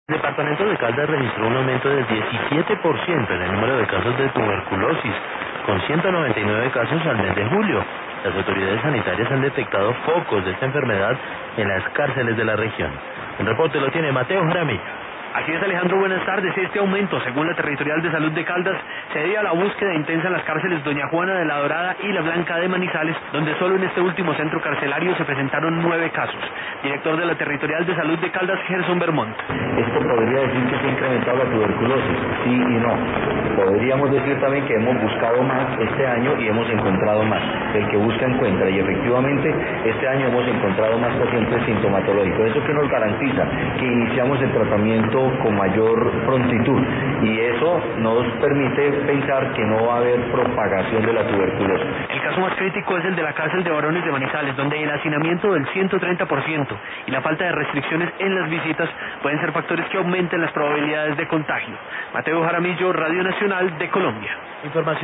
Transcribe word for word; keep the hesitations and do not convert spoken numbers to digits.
El departamento de Caldas registró un aumento del diecisiete por ciento en el número de casos de tuberculosis, con ciento noventa y nueve casos al mes de julio. Las autoridades sanitarias han detectado focos de esta enfermedad en las cárceles de la región. El reporte lo tiene Mateo Jaramillo. Así es, Alejandro, buenas tardes. Este aumento, según la Territorial de Salud de Caldas, se debe a la búsqueda intensa en las cárceles Doña Juana de la Dorada y La Blanca de Manizales, donde solo en este último centro carcelario se presentaron nueve casos. Director de la Territorial de Salud de Caldas, Gerson Vermont. Esto podría decir que se ha incrementado la tuberculosis, sí y no. Podríamos decir también que hemos buscado más este año y hemos encontrado más. El que busca encuentra, y efectivamente este año hemos encontrado más pacientes sintomatológicos. ¿Eso que nos garantiza? Que iniciamos el tratamiento con mayor prontitud, y eso nos permite pensar que no va a haber propagación de la tuberculosis. El caso más crítico es el de la cárcel de varones de Manizales, donde el hacinamiento del ciento treinta por ciento y la falta de restricciones en las visitas pueden ser factores que aumenten las probabilidades de contagio. Mateo Jaramillo, Radio Nacional de Colombia. Información